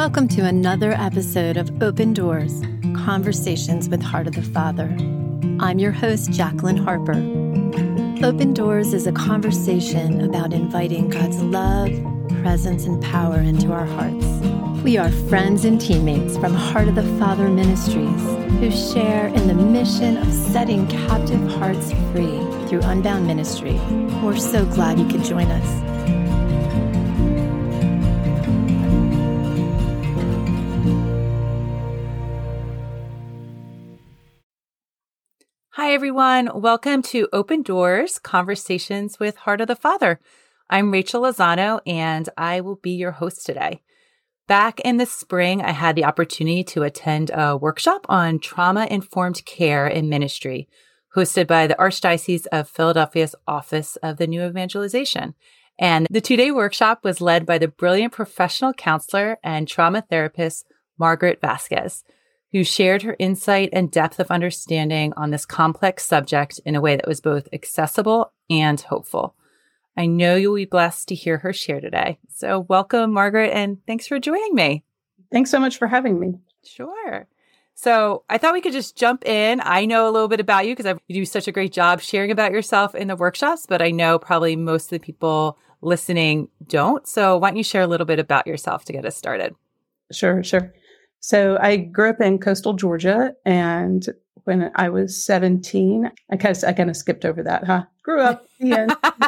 Welcome to another episode of Open Doors, Conversations with Heart of the Father. I'm your host, Jacqueline Harper. Open Doors is a conversation about inviting God's love, presence, and power into our hearts. We are friends and teammates from Heart of the Father Ministries who share in the mission of setting captive hearts free through Unbound Ministry. We're so glad you could join us. Hi, everyone. Welcome to Open Doors, Conversations with Heart of the Father. I'm Rachel Lozano, and I will be your host today. Back in the spring, I had the opportunity to attend a workshop on trauma-informed care in ministry, hosted by the Archdiocese of Philadelphia's Office of the New Evangelization. And the two-day workshop was led by the brilliant professional counselor and trauma therapist, Margaret Vasquez, who shared her insight and depth of understanding on this complex subject in a way that was both accessible and hopeful. I know you'll be blessed to hear her share today. So welcome, Margaret, and thanks for joining me. Thanks so much for having me. Sure. So I thought we could just jump in. I know a little bit about you because you do such a great job sharing about yourself in the workshops, but I know probably most of the people listening don't. So why don't you share a little bit about yourself to get us started? Sure. So I grew up in coastal Georgia, and when I was 17, I kind of skipped over that, Grew up. Yeah.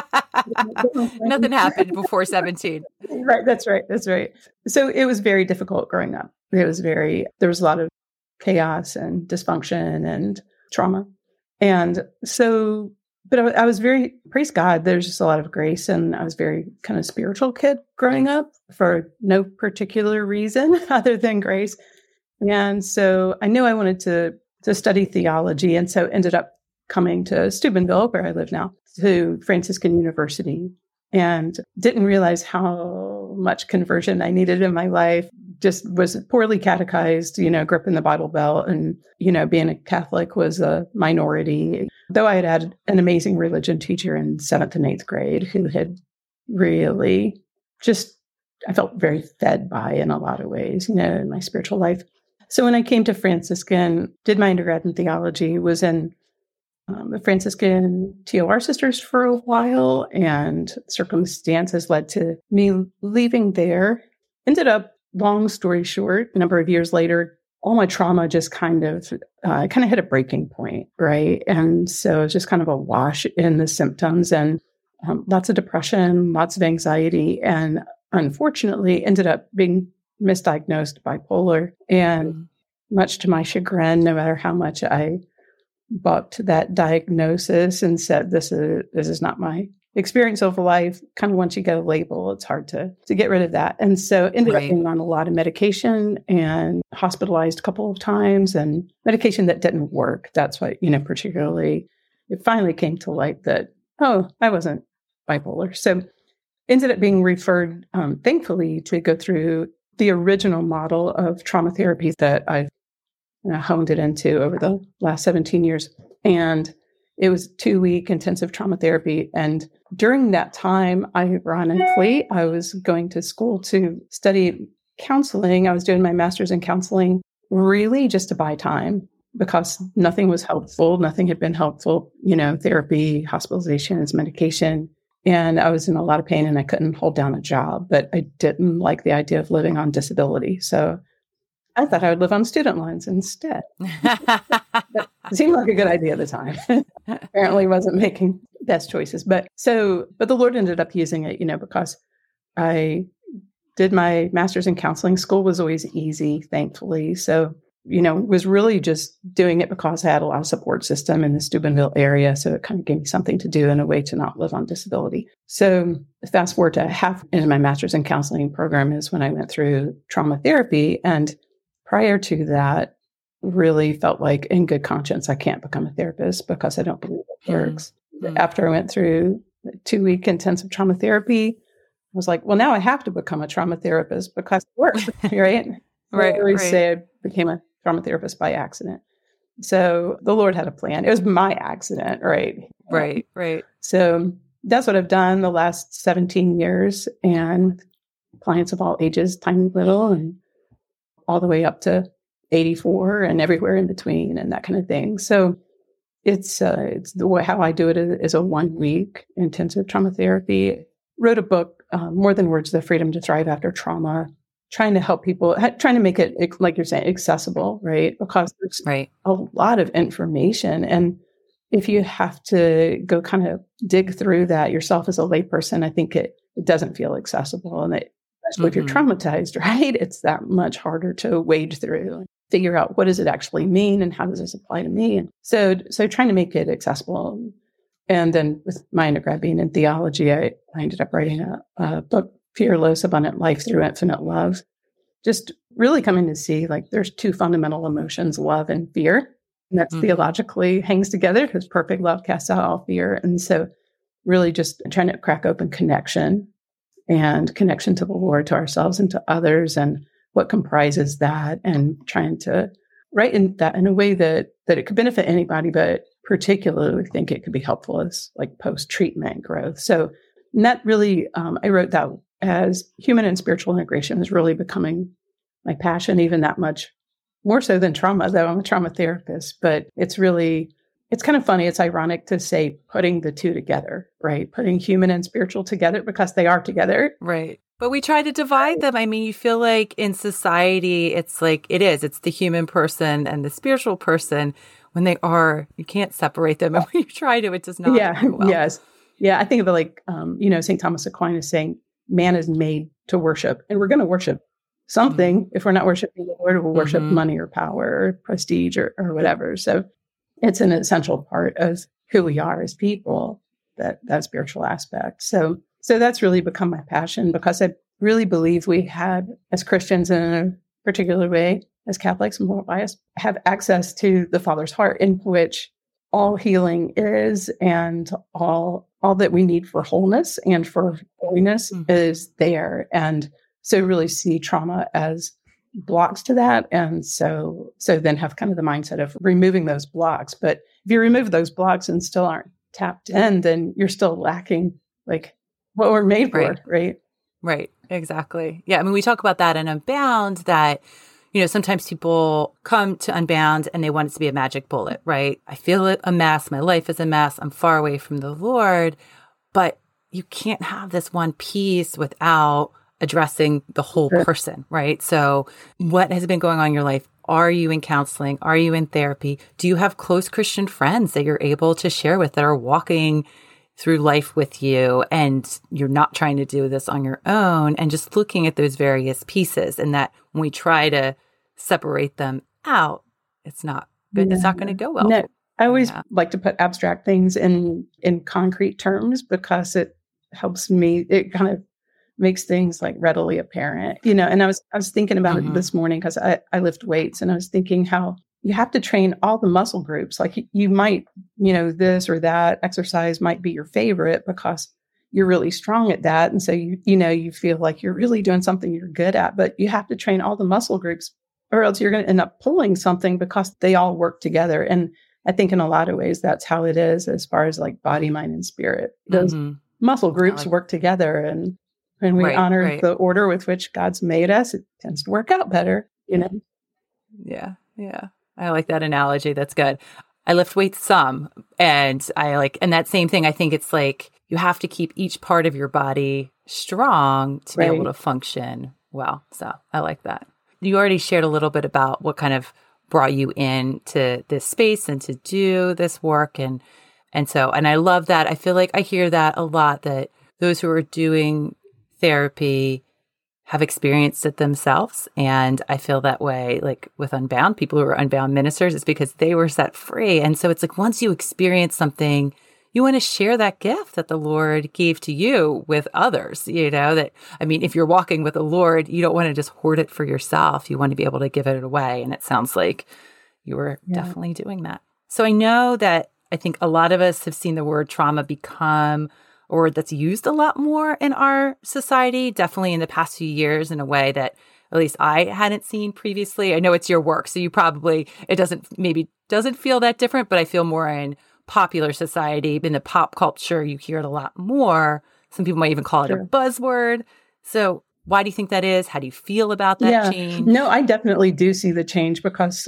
Nothing happened before 17. Right. That's right. So it was very difficult growing up. There was a lot of chaos and dysfunction and trauma. And so, but I was very, praise God, there's just a lot of grace. And I was very kind of spiritual kid growing up for no particular reason other than grace. And so I knew I wanted to study theology. And so ended up coming to Steubenville, where I live now, to Franciscan University, and didn't realize how much conversion I needed in my life. Just was poorly catechized, grew up in the Bible Belt, and, being a Catholic was a minority. Though I had an amazing religion teacher in 7th and 8th grade who had really I felt very fed by in a lot of ways, in my spiritual life. So when I came to Franciscan, did my undergrad in theology, was in the Franciscan TOR sisters for a while, and circumstances led to me leaving there. Ended up, long story short, a number of years later, all my trauma just kind of hit a breaking point, right? And so it was just kind of a wash in the symptoms, and lots of depression, lots of anxiety, and unfortunately ended up being misdiagnosed bipolar. And much to my chagrin, no matter how much I bucked that diagnosis and said, this is not my experience of life, kind of once you get a label, it's hard to get rid of that. And so ended up being on a lot of medication and hospitalized a couple of times, and medication that didn't work. That's why, particularly, it finally came to light that, I wasn't bipolar. So ended up being referred, thankfully, to go through the original model of trauma therapy that I've honed it into over the last 17 years. And it was 2-week intensive trauma therapy. And during that time, ironically, I was going to school to study counseling. I was doing my master's in counseling, really just to buy time, because nothing was helpful. Nothing had been helpful, therapy, hospitalizations, medication. And I was in a lot of pain and I couldn't hold down a job, but I didn't like the idea of living on disability. So I thought I would live on student loans instead. That seemed like a good idea at the time. Apparently wasn't making best choices. But the Lord ended up using it, because I did my master's in counseling. School was always easy, thankfully. So, was really just doing it because I had a lot of support system in the Steubenville area. So it kind of gave me something to do in a way to not live on disability. So fast forward to half into my master's in counseling program is when I went through trauma therapy. And prior to that, really felt like in good conscience, I can't become a therapist because I don't believe it works. Mm-hmm. After I went through 2-week intensive trauma therapy, I was like, well, now I have to become a trauma therapist because it works, right? Right. I always say I became a trauma therapist by accident. So the Lord had a plan. It was my accident, right? Right. So that's what I've done the last 17 years, and clients of all ages, tiny little, and all the way up to 84 and everywhere in between and that kind of thing. So it's the way how I do it is a 1 week intensive trauma therapy. Wrote a book, More Than Words, The Freedom to Thrive After Trauma, trying to help people, trying to make it, like you're saying, accessible, right? Because there's a lot of information. And if you have to go kind of dig through that yourself as a layperson, I think it doesn't feel accessible. And especially if you're traumatized, right? It's that much harder to wade through and figure out what does it actually mean and how does this apply to me? And so trying to make it accessible. And then with my undergrad being in theology, I ended up writing a book, Fearless, Abundant Life Through Infinite Love. Just really coming to see like there's two fundamental emotions, love and fear. And that's theologically hangs together because perfect love casts out all fear. And so really just trying to crack open connection and connection to the Lord, to ourselves and to others, and what comprises that, and trying to write in that in a way that it could benefit anybody, but particularly think it could be helpful as like post-treatment growth. So that really, I wrote that as human and spiritual integration is really becoming my passion, even that much more so than trauma, though I'm a trauma therapist. But it's kind of funny. It's ironic to say putting the two together, right? Putting human and spiritual together because they are together. Right. But we try to divide them. I mean, you feel like in society, it's like it's the human person and the spiritual person. When they are, you can't separate them. And when you try to, it does not. Yeah. Well. Yes. Yeah. I think of it like, St. Thomas Aquinas saying, man is made to worship, and we're going to worship something. If we're not worshiping the Lord, we'll worship money or power or prestige or whatever. So it's an essential part of who we are as people, that spiritual aspect. So that's really become my passion, because I really believe we had, as Christians in a particular way, as Catholics and more biased, have access to the Father's heart, in which all healing is, and all that we need for wholeness and for holiness is there. And so really see trauma as blocks to that. And so then have kind of the mindset of removing those blocks. But if you remove those blocks and still aren't tapped in, then you're still lacking like what we're made for, right? Right. Exactly. Yeah. I mean, we talk about that in Unbound, that sometimes people come to Unbound and they want it to be a magic bullet, right? I feel a mess. My life is a mess. I'm far away from the Lord. But you can't have this one piece without addressing the whole person, right? So what has been going on in your life? Are you in counseling? Are you in therapy? Do you have close Christian friends that you're able to share with, that are walking through life with you, and you're not trying to do this on your own, and just looking at those various pieces, and that when we try to separate them out, it's not good. Yeah. It's not going to go well. No, I always like to put abstract things in concrete terms, because it helps me. It kind of makes things like readily apparent, and I was thinking about it this morning, because I lift weights, and I was thinking how you have to train all the muscle groups. Like you might, this or that exercise might be your favorite because you're really strong at that. And so, you feel like you're really doing something you're good at, but you have to train all the muscle groups, or else you're going to end up pulling something, because they all work together. And I think in a lot of ways, that's how it is as far as like body, mind, and spirit. Those muscle groups work together. And when we honor the order with which God's made us, it tends to work out better, Yeah. Yeah. I like that analogy. That's good. I lift weights some, and and that same thing. I think it's like you have to keep each part of your body strong to be able to function well. So I like that. You already shared a little bit about what kind of brought you into this space and to do this work. And I love that. I feel like I hear that a lot, that those who are doing therapy have experienced it themselves. And I feel that way, like with Unbound, people who are Unbound ministers, it's because they were set free. And so it's like, once you experience something, you want to share that gift that the Lord gave to you with others, if you're walking with the Lord, you don't want to just hoard it for yourself. You want to be able to give it away. And it sounds like you were definitely doing that. So I know that I think a lot of us have seen the word trauma become a word that's used a lot more in our society, definitely in the past few years, in a way that at least I hadn't seen previously. I know it's your work, so you probably, it doesn't feel that different, but I feel more in popular society, in the pop culture, you hear it a lot more. Some people might even call it a buzzword. So why do you think that is? How do you feel about that change? No, I definitely do see the change because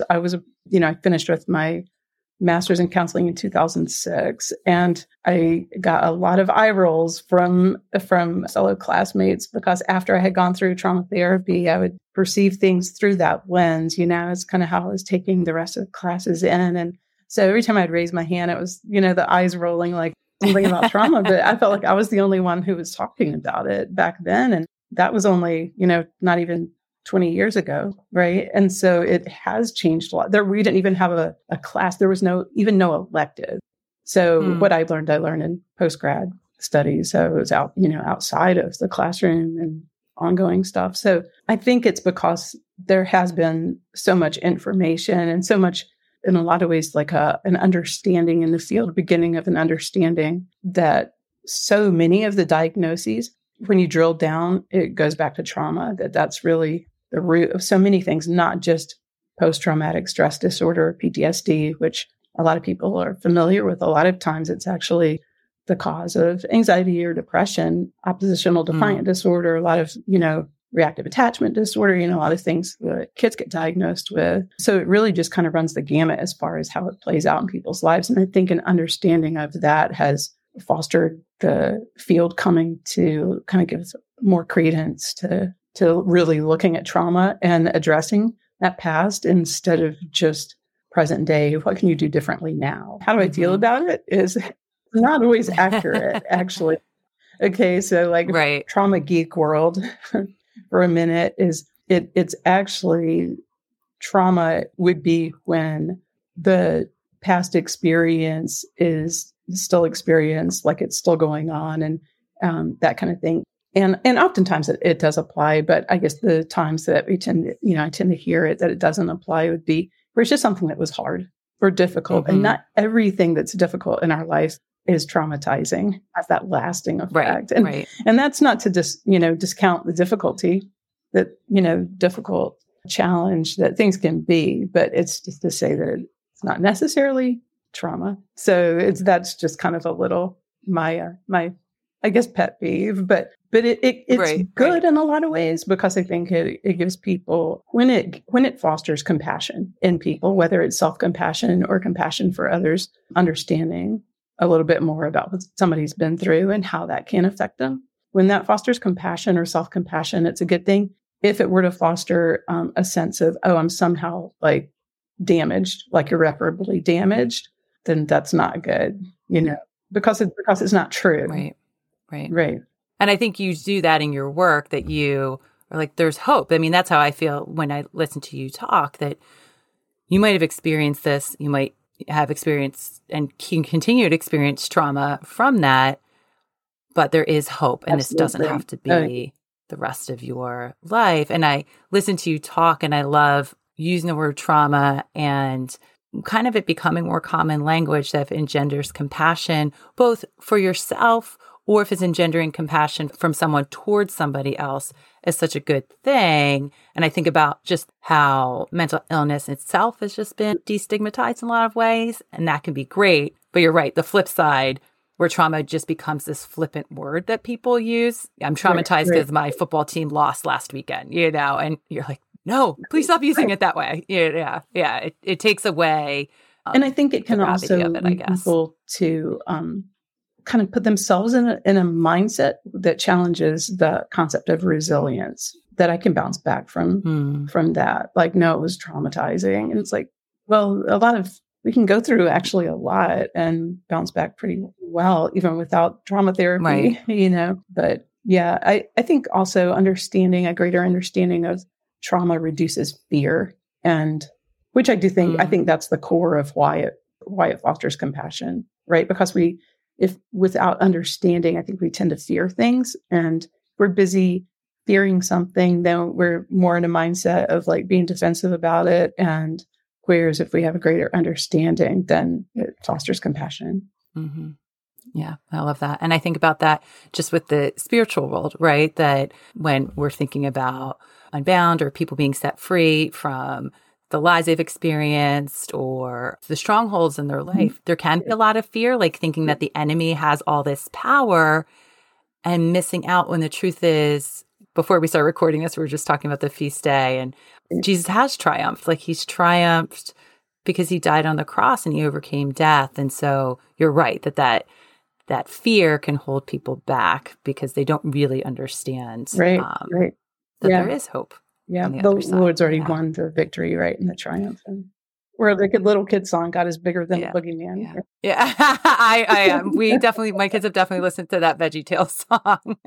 I finished with my master's in counseling in 2006, and I got a lot of eye rolls from fellow classmates because after I had gone through trauma therapy, I would perceive things through that lens. It's kind of how I was taking the rest of the classes in, and so every time I'd raise my hand, it was the eyes rolling like something about trauma, but I felt like I was the only one who was talking about it back then, and that was only not even 20 years ago, right? And so it has changed a lot. We didn't even have a class. There was no elective. So what I learned in post-grad studies. So it was outside of the classroom and ongoing stuff. So I think it's because there has been so much information and so much, in a lot of ways, like an understanding in the field, beginning of an understanding that so many of the diagnoses, when you drill down, it goes back to trauma, that's really the root of so many things, not just post-traumatic stress disorder, PTSD, which a lot of people are familiar with. A lot of times it's actually the cause of anxiety or depression, oppositional defiant disorder, a lot of, reactive attachment disorder, a lot of things that kids get diagnosed with. So it really just kind of runs the gamut as far as how it plays out in people's lives. And I think an understanding of that has fostered the field coming to kind of give more credence to really looking at trauma and addressing that past instead of just present day. What can you do differently now? How do I feel about it is not always accurate, actually. Okay, so trauma geek world for a minute it's actually trauma would be when the past experience is still experienced, like it's still going on and that kind of thing. And oftentimes it does apply, but I guess the times that I tend to hear it that it doesn't apply would be where it's just something that was hard or difficult. And not everything that's difficult in our life is traumatizing, has that lasting effect. And that's not to discount the difficulty that, difficult challenge that things can be, but it's just to say that it's not necessarily trauma. So that's just kind of a little my I guess pet peeve, but it's good in a lot of ways because I think it gives people when it fosters compassion in people, whether it's self-compassion or compassion for others, understanding a little bit more about what somebody's been through and how that can affect them. When that fosters compassion or self-compassion, it's a good thing. If it were to foster a sense of, I'm somehow like damaged, like irreparably damaged, then that's not good, because it's not true. Right. And I think you do that in your work, that you are like, there's hope. I mean, that's how I feel when I listen to you talk, that you might have experienced this, you might have experienced and can continue to experience trauma from that, but there is hope. And Absolutely. This doesn't have to be the rest of your life. And I listen to you talk and I love using the word trauma and kind of it becoming more common language that engenders compassion, both for yourself or if it's engendering compassion from someone towards somebody else is such a good thing. And I think about just how mental illness itself has just been destigmatized in a lot of ways, and that can be great. But you're right, the flip side, where trauma just becomes this flippant word that people use. I'm traumatized because my football team lost last weekend, and you're like, no, please stop using it that way. Yeah. It takes away. And I think it can also lead people to kind of put themselves in a mindset that challenges the concept of resilience, that I can bounce back from that. Like, no, it was traumatizing. And it's like, well, we can go through actually a lot and bounce back pretty well, even without trauma therapy, But yeah, I think also a greater understanding of trauma reduces fear, and which I do think, I think that's the core of why it fosters compassion, right? Because if without understanding, I think we tend to fear things, and we're busy fearing something, then we're more in a mindset of like being defensive about it. And whereas if we have a greater understanding, then it fosters compassion. Mm-hmm. Yeah, I love that. And I think about that just with the spiritual world, right? That when we're thinking about Unbound or people being set free from the lies they've experienced or the strongholds in their life, there can be a lot of fear, like thinking that the enemy has all this power and missing out when the truth is before we started recording this, we were just talking about the feast day, and Jesus has triumphed. Like he's triumphed because he died on the cross and he overcame death. And so you're right that fear can hold people back because they don't really understand that there is hope. Yeah, the Lord's already won the victory, right, and the triumph. And we're like a little kid song, God is bigger than the boogeyman. Yeah. I am. My kids have definitely listened to that VeggieTales song.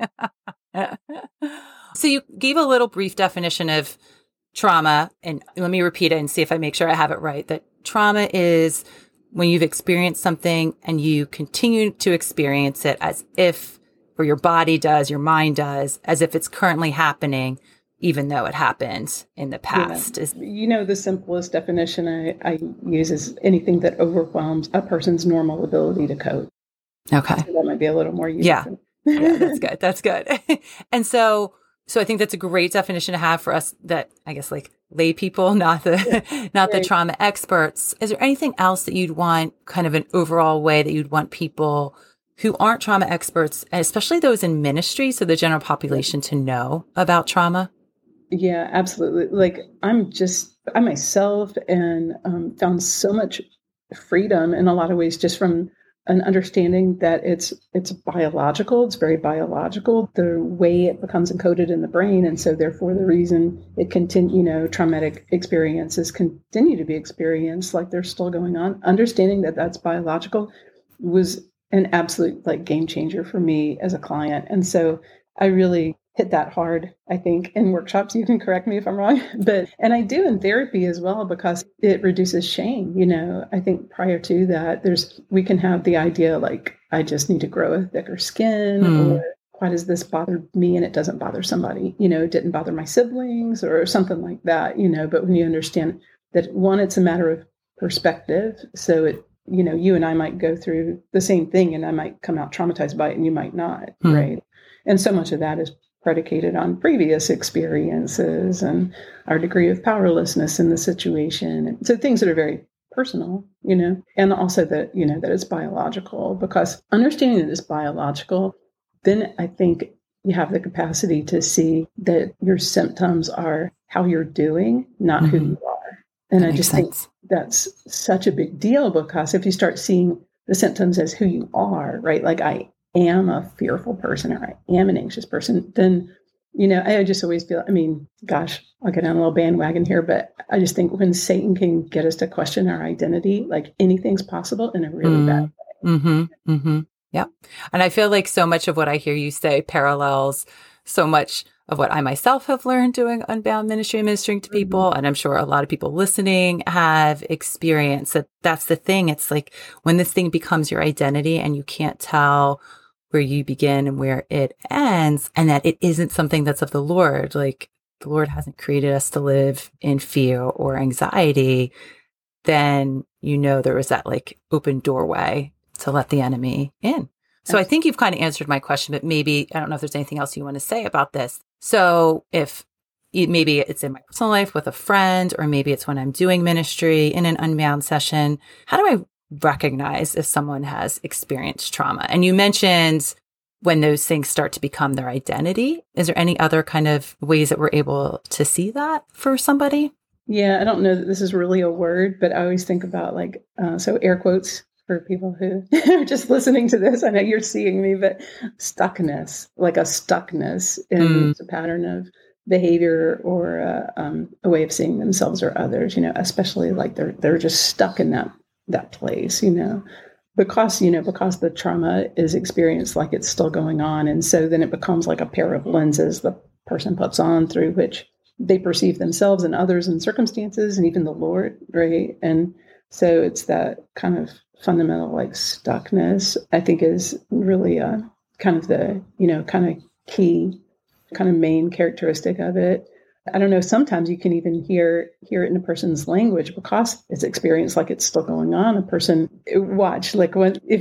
So you gave a little brief definition of trauma, and let me repeat it and see if I make sure I have it right. That trauma is when you've experienced something and you continue to experience it as if, or your body does, your mind does, as if it's currently happening, even though it happened in the past. The simplest definition I use is anything that overwhelms a person's normal ability to cope. Okay. So that might be a little more useful. Yeah, that's good. That's good. And so I think that's a great definition to have for us that, I guess, like lay people, not the trauma experts. Is there anything else that you'd want, kind of an overall way that you'd want people who aren't trauma experts, and especially those in ministry, so the general population, to know about trauma? Yeah, absolutely. Like I myself and found so much freedom in a lot of ways just from an understanding that it's biological. It's very biological, the way it becomes encoded in the brain. And so therefore the reason traumatic experiences continue to be experienced like they're still going on, understanding that that's biological was an absolute like game changer for me as a client. And so I really hit that hard, I think, in workshops. You can correct me if I'm wrong, and I do in therapy as well, because it reduces shame. I think prior to that, we can have the idea like, I just need to grow a thicker skin, or why does this bother me and it doesn't bother somebody? It didn't bother my siblings or something like that, but when you understand that, one, it's a matter of perspective. So you and I might go through the same thing and I might come out traumatized by it and you might not, right? And so much of that is predicated on previous experiences and our degree of powerlessness in the situation. And so things that are very personal, and also that, that it's biological, because understanding that it's biological, then I think you have the capacity to see that your symptoms are how you're doing, not who you are. And I just think that's such a big deal, because if you start seeing the symptoms as who you are, right? Like I am a fearful person or I am an anxious person, then, I just always feel, I'll get on a little bandwagon here, but I just think when Satan can get us to question our identity, like anything's possible in a really bad way. Yeah. And I feel like so much of what I hear you say parallels so much of what I myself have learned doing Unbound ministry and ministering to people. And I'm sure a lot of people listening have experienced that. That's the thing. It's like when this thing becomes your identity and you can't tell where you begin and where it ends, and that it isn't something that's of the Lord. Like the Lord hasn't created us to live in fear or anxiety. Then, there was that like open doorway to let the enemy in. So I think you've kind of answered my question, but maybe, I don't know if there's anything else you want to say about this. So if maybe it's in my personal life with a friend, or maybe it's when I'm doing ministry in an Unbound session, how do I recognize if someone has experienced trauma? And you mentioned when those things start to become their identity. Is there any other kind of ways that we're able to see that for somebody? Yeah, I don't know that this is really a word, but I always think about like, so air quotes for people who are just listening to this. I know you're seeing me, but stuckness, like a stuckness in a pattern of behavior or a way of seeing themselves or others, especially like they're just stuck in that place, because the trauma is experienced like it's still going on. And so then it becomes like a pair of lenses the person puts on through which they perceive themselves and others and circumstances and even the Lord, right? And so it's that kind of fundamental like stuckness, I think, is really kind of the, kind of key, kind of main characteristic of it. I don't know, sometimes you can even hear it in a person's language because it's experienced like it's still going on. A person, watch, like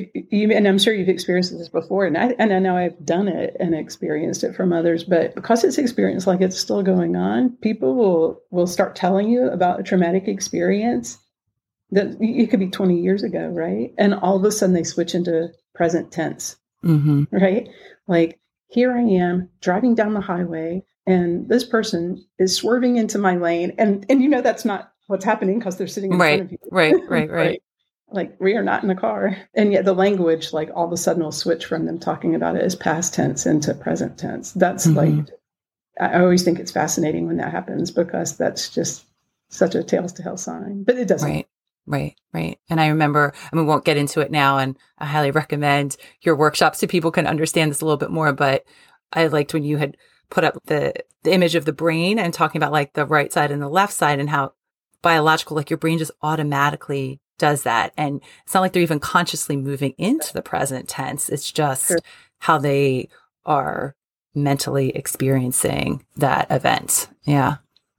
and I'm sure you've experienced this before, and I know I've done it and experienced it from others, but because it's experienced like it's still going on, people will start telling you about a traumatic experience that it could be 20 years ago, right? And all of a sudden they switch into present tense, right? Like, here I am driving down the highway and this person is swerving into my lane. And that's not what's happening because they're sitting in front of you. Right. Like, we are not in the car. And yet the language, like, all of a sudden will switch from them talking about it as past tense into present tense. That's like, I always think it's fascinating when that happens, because that's just such a telltale sign, but it doesn't. Right. And I remember, we won't get into it now, and I highly recommend your workshops so people can understand this a little bit more. But I liked when you had put up the image of the brain and talking about like the right side and the left side, and how biological, like your brain just automatically does that. And it's not like they're even consciously moving into the present tense. It's just how they are mentally experiencing that event. Yeah,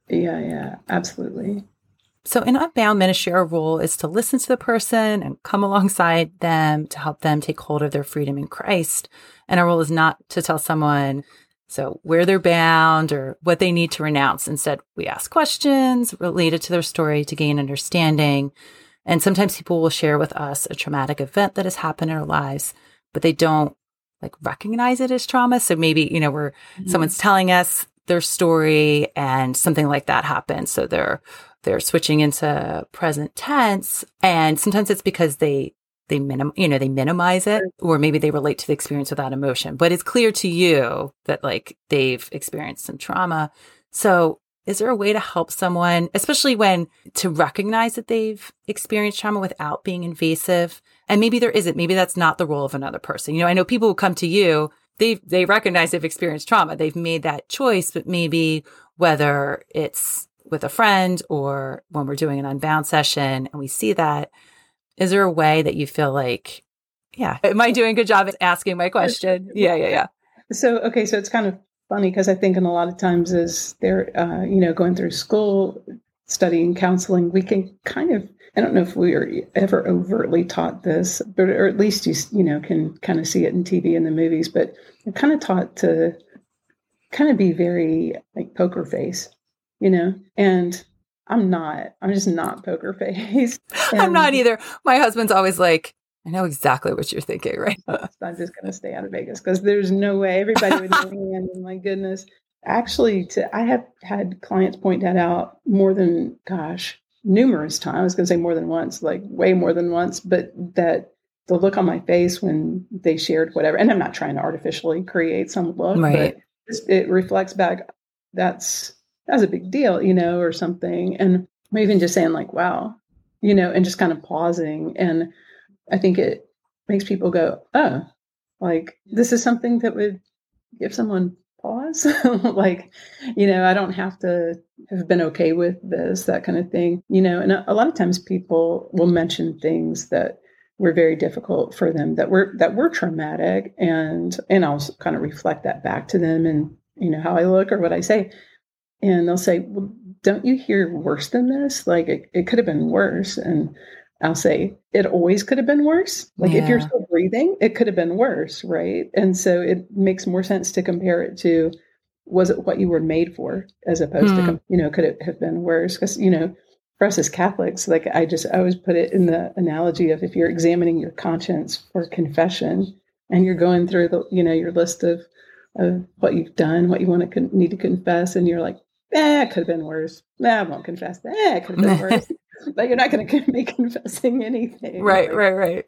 absolutely. So in Unbound Ministry, our role is to listen to the person and come alongside them to help them take hold of their freedom in Christ. And our role is not to tell someone where they're bound or what they need to renounce. Instead, we ask questions related to their story to gain understanding. And sometimes people will share with us a traumatic event that has happened in our lives, but they don't like recognize it as trauma. So maybe, someone's telling us their story and something like that happened. So they're switching into present tense. And sometimes it's because they minimize it, or maybe they relate to the experience without emotion, but it's clear to you that like they've experienced some trauma. So is there a way to help someone, especially when to recognize that they've experienced trauma without being invasive? And maybe there isn't, maybe that's not the role of another person. I know people who come to you, they recognize they've experienced trauma. They've made that choice, but maybe whether it's with a friend or when we're doing an Unbound session and we see that, is there a way that you feel like, am I doing a good job at asking my question? Yeah. So it's kind of funny, because I think in a lot of times as they're, going through school, studying counseling, we can kind of, I don't know if we are ever overtly taught this, but or at least you can kind of see it in TV and the movies, but I'm kind of taught to kind of be very like poker face, and I'm just not poker face. I'm not either. My husband's always like, I know exactly what you're thinking, right? I'm just going to stay out of Vegas because there's no way everybody would know me. And my goodness, actually, I have had clients point that out more than, numerous times. I was going to say more than once, like way more than once, but that the look on my face when they shared whatever, and I'm not trying to artificially create some look, but it reflects back. That's a big deal, or something. And I'm even just saying like, wow, and just kind of pausing. And I think it makes people go, oh, like this is something that would give someone pause. Like, I don't have to have been okay with this, that kind of thing, and a lot of times people will mention things that were very difficult for them, that were traumatic. And I'll kind of reflect that back to them and, how I look or what I say. And they'll say, well, don't you hear worse than this? Like it could have been worse. And I'll say, it always could have been worse. Like if you're still breathing, it could have been worse, right? And so it makes more sense to compare it to, was it what you were made for, as opposed to, could it have been worse? Because, for us as Catholics, like I always put it in the analogy of if you're examining your conscience for confession and you're going through your list of what you've done, what you want to need to confess, and you're like, it could have been worse. I won't confess that. It could have been worse. But you're not going to be confessing anything. Right.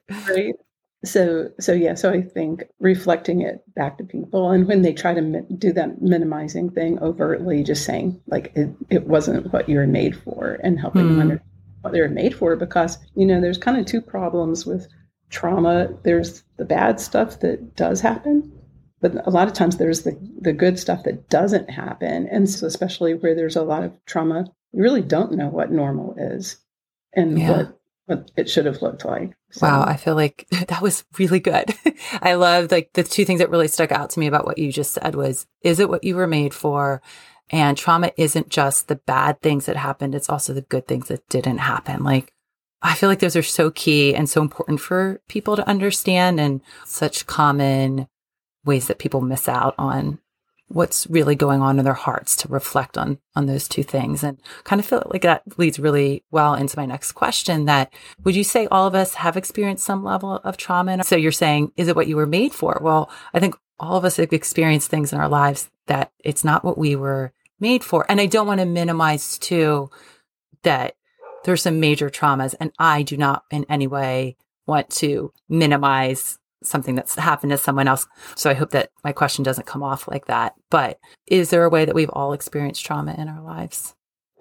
So I think reflecting it back to people, and when they try to do that minimizing thing overtly, just saying like it wasn't what you were made for, and helping them understand what they were made for, because there's kind of two problems with trauma. There's the bad stuff that does happen, but a lot of times there's the good stuff that doesn't happen. And so especially where there's a lot of trauma, you really don't know what normal is and what it should have looked like. So. Wow. I feel like that was really good. I love like the two things that really stuck out to me about what you just said was, is it what you were made for? And trauma isn't just the bad things that happened. It's also the good things that didn't happen. Like, I feel like those are so key and so important for people to understand, and such common ways that people miss out on what's really going on in their hearts, to reflect on those two things. And kind of feel like that leads really well into my next question, that would you say all of us have experienced some level of trauma? And so you're saying, is it what you were made for? Well, I think all of us have experienced things in our lives that it's not what we were made for. And I don't want to minimize too that there's some major traumas, and I do not in any way want to minimize something that's happened to someone else. So I hope that my question doesn't come off like that. But is there a way that we've all experienced trauma in our lives?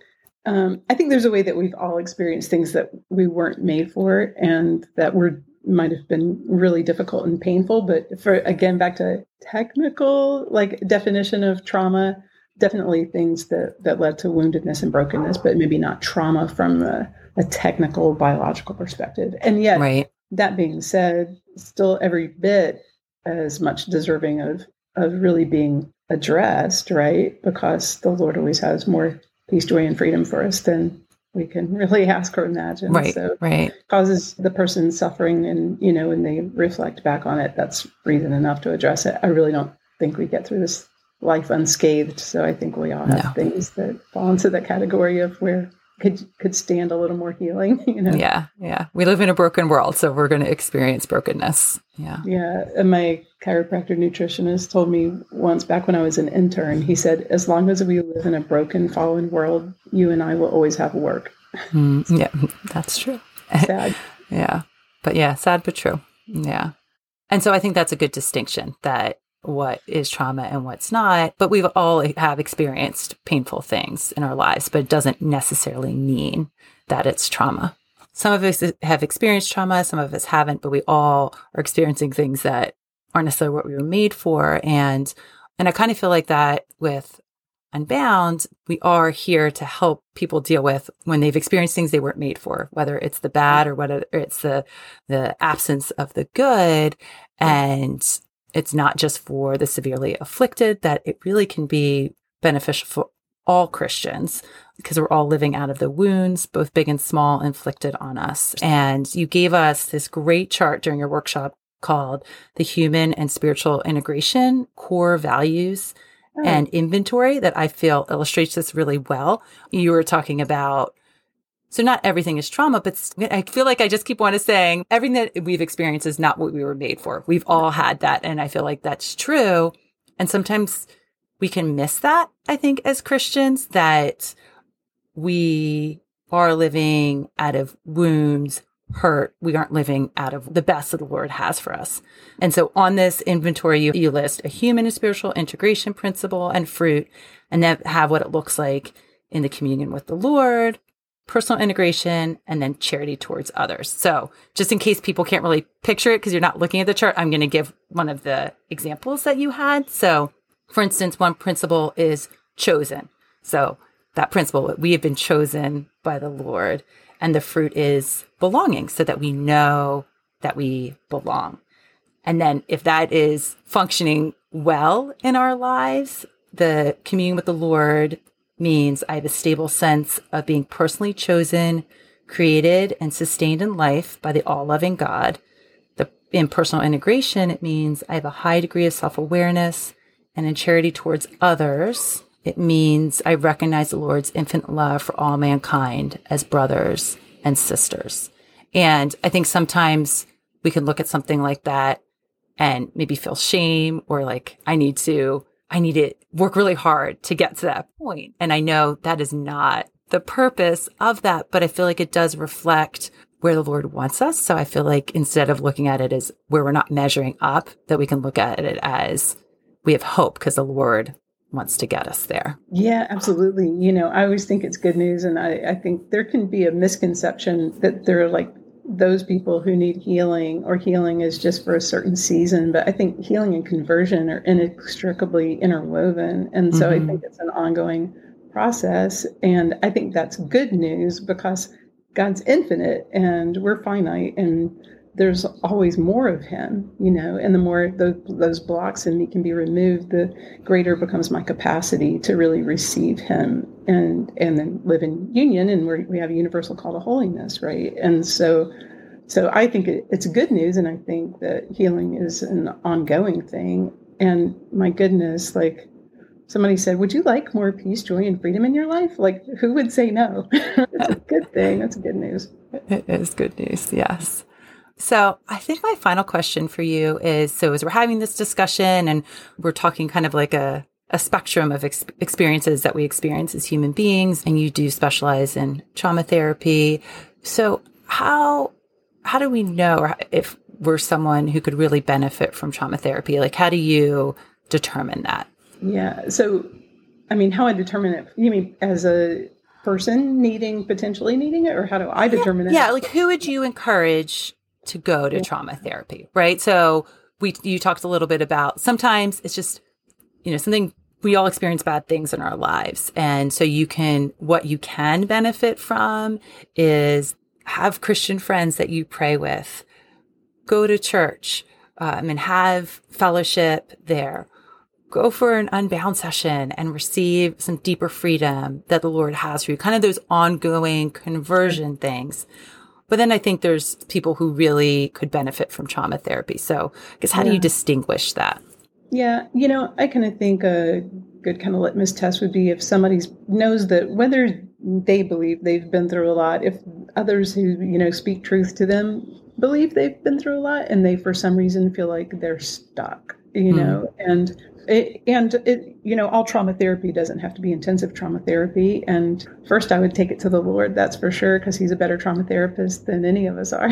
I think there's a way that we've all experienced things that we weren't made for and that might have been really difficult and painful. But again, back to technical definition of trauma, definitely things that led to woundedness and brokenness, but maybe not trauma from a technical biological perspective. And yet, right. That being said, still every bit as much deserving of really being addressed, right? Because the Lord always has more peace, joy, and freedom for us than we can really ask or imagine. Right, so right. Causes the person suffering, and when they reflect back on it, that's reason enough to address it. I really don't think we get through this life unscathed. So I think we all have things that fall into that category of where could stand a little more healing. Yeah. We live in a broken world, so we're going to experience brokenness. Yeah. And my chiropractor nutritionist told me once back when I was an intern, he said, as long as we live in a broken, fallen world, you and I will always have work. Yeah, that's true. Sad. Yeah. But sad but true. Yeah. And so I think that's a good distinction, that what is trauma and what's not. But we've all have experienced painful things in our lives, but it doesn't necessarily mean that it's trauma. Some of us have experienced trauma, some of us haven't, but we all are experiencing things that aren't necessarily what we were made for. And I kind of feel like that with Unbound, we are here to help people deal with when they've experienced things they weren't made for, whether it's the bad or whether it's the absence of the good. And it's not just for the severely afflicted, that it really can be beneficial for all Christians, because we're all living out of the wounds, both big and small, inflicted on us. And you gave us this great chart during your workshop called the Human and Spiritual Integration Core Values and Inventory that I feel illustrates this really well. You were talking about, so not everything is trauma, but I feel like I just keep on saying everything that we've experienced is not what we were made for. We've all had that. And I feel like that's true. And sometimes we can miss that, I think, as Christians, that we are living out of wounds, hurt. We aren't living out of the best that the Lord has for us. And so on this inventory, you list a human and spiritual integration principle and fruit, and then have what it looks like in the communion with the Lord, personal integration, and then charity towards others. So just in case people can't really picture it because you're not looking at the chart, I'm going to give one of the examples that you had. So for instance, one principle is chosen. So that principle, we have been chosen by the Lord, and the fruit is belonging, so that we know that we belong. And then if that is functioning well in our lives, the communion with the Lord means I have a stable sense of being personally chosen, created, and sustained in life by the all-loving God. In personal integration, it means I have a high degree of self-awareness, and in charity towards others, it means I recognize the Lord's infinite love for all mankind as brothers and sisters. And I think sometimes we can look at something like that and maybe feel shame, or like, I need to work really hard to get to that point. And I know that is not the purpose of that, but I feel like it does reflect where the Lord wants us. So I feel like instead of looking at it as where we're not measuring up, that we can look at it as we have hope because the Lord wants to get us there. Yeah, absolutely. I always think it's good news. And I think there can be a misconception that there are like those people who need healing, or healing is just for a certain season. But I think healing and conversion are inextricably interwoven. And so I think it's an ongoing process. And I think that's good news because God's infinite and we're finite, and there's always more of him, and the more those blocks in me can be removed, the greater becomes my capacity to really receive him and then live in union. And we have a universal call to holiness, right? And so I think it's good news. And I think that healing is an ongoing thing. And my goodness, like somebody said, would you like more peace, joy, and freedom in your life? Like, who would say no? It's a good thing. That's good news. It is good news. Yes. So I think my final question for you is, so as we're having this discussion and we're talking kind of like a spectrum of experiences that we experience as human beings, and you do specialize in trauma therapy. So how do we know if we're someone who could really benefit from trauma therapy? Like, how do you determine that? Yeah. So, I mean, how I determine it, you mean as a person potentially needing it, or how do I determine it? Yeah. Like, who would you encourage to go to trauma therapy? Right. So you talked a little bit about sometimes it's just, something, we all experience bad things in our lives. And so what you can benefit from is have Christian friends that you pray with, go to church, and have fellowship there. Go for an Unbound session and receive some deeper freedom that the Lord has for you, kind of those ongoing conversion things. But then I think there's people who really could benefit from trauma therapy. So I guess how do you distinguish that? Yeah, I kind of think a good kind of litmus test would be if somebody knows that whether they believe they've been through a lot, if others who, speak truth to them believe they've been through a lot and they for some reason feel like they're stuck, and all trauma therapy doesn't have to be intensive trauma therapy. And first I would take it to the Lord, that's for sure, because he's a better trauma therapist than any of us are.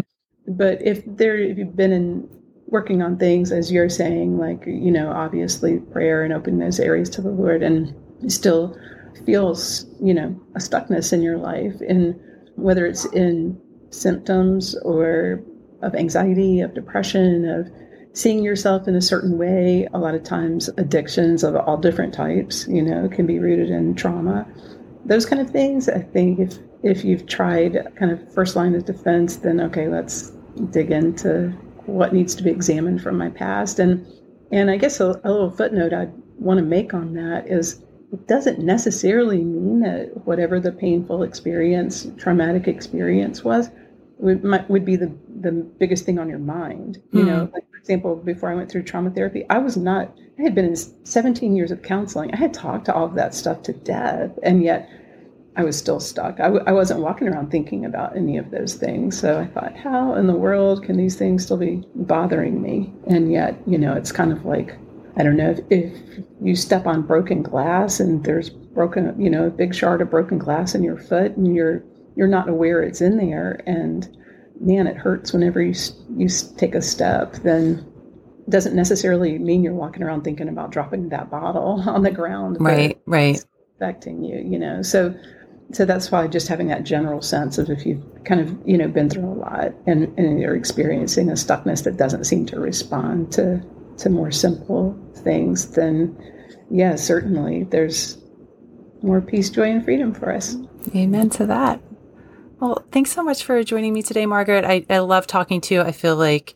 But if you've been working on things, as you're saying, like, obviously prayer and open those areas to the Lord, and still feels, a stuckness in your life, and whether it's in symptoms or of anxiety, of depression, of seeing yourself in a certain way. A lot of times addictions of all different types, can be rooted in trauma. Those kind of things, I think if you've tried kind of first line of defense, then okay, let's dig into what needs to be examined from my past. And I guess a little footnote I'd want to make on that is it doesn't necessarily mean that whatever the painful experience, traumatic experience was, would be the biggest thing on your mind. Like, for example, before I went through trauma therapy, I had been in 17 years of counseling. I had talked to all of that stuff to death, and yet I was still stuck. I wasn't walking around thinking about any of those things. So I thought, how in the world can these things still be bothering me? And yet, it's kind of like, I don't know, if you step on broken glass and there's a big shard of broken glass in your foot, and you're not aware it's in there, and man, it hurts whenever you take a step, then it doesn't necessarily mean you're walking around thinking about dropping that bottle on the ground. Right. It's affecting you, So that's why just having that general sense of if you've kind of, been through a lot and you're experiencing a stuckness that doesn't seem to respond to more simple things, then yeah, certainly there's more peace, joy, and freedom for us. Amen to that. Well, thanks so much for joining me today, Margaret. I love talking to you. I feel like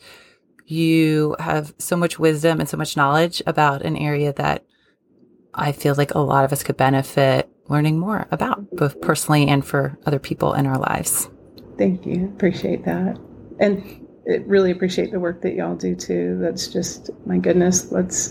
you have so much wisdom and so much knowledge about an area that I feel like a lot of us could benefit learning more about, both personally and for other people in our lives. Thank you. Appreciate that. And really appreciate the work that y'all do too. That's just, my goodness,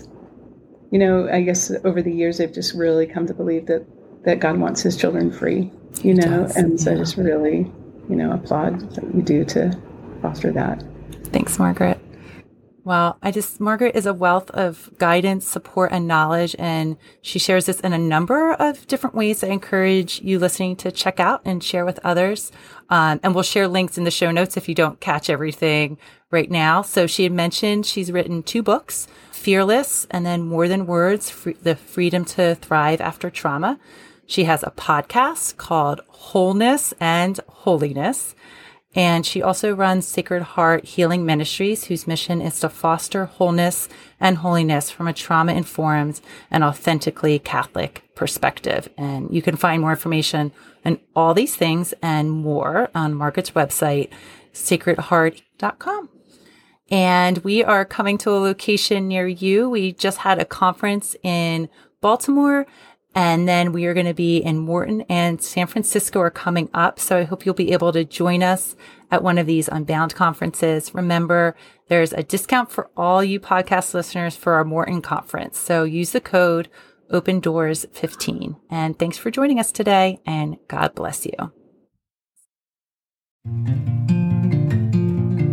I guess over the years, I've just really come to believe that God wants his children free, and so I just really, applaud what you do to foster that. Thanks, Margaret. Well, Margaret is a wealth of guidance, support, and knowledge, and she shares this in a number of different ways I encourage you listening to check out and share with others. And we'll share links in the show notes if you don't catch everything right now. So she had mentioned she's written 2 books, Fearless, and then More Than Words, The Freedom to Thrive After Trauma. She has a podcast called Wholeness and Holiness. And she also runs Sacred Heart Healing Ministries, whose mission is to foster wholeness and holiness from a trauma-informed and authentically Catholic perspective. And you can find more information on all these things and more on Margaret's website, sacredheart.com. And we are coming to a location near you. We just had a conference in Baltimore, and then we are going to be in Morton, and San Francisco are coming up. So I hope you'll be able to join us at one of these Unbound conferences. Remember, there's a discount for all you podcast listeners for our Morton conference. So use the code OpenDoors15. And thanks for joining us today, and God bless you.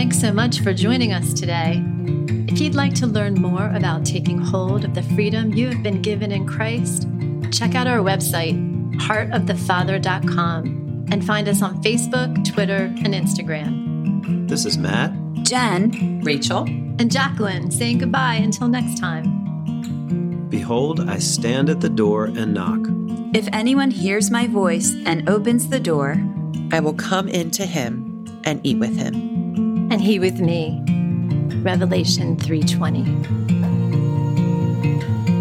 Thanks so much for joining us today. If you'd like to learn more about taking hold of the freedom you have been given in Christ, check out our website, heartofthefather.com, and find us on Facebook, Twitter, and Instagram. This is Matt, Jen, Rachel, and Jacqueline saying goodbye until next time. Behold, I stand at the door and knock. if anyone hears my voice and opens the door, I will come into him and eat with him. And he with me. Revelation 3:20.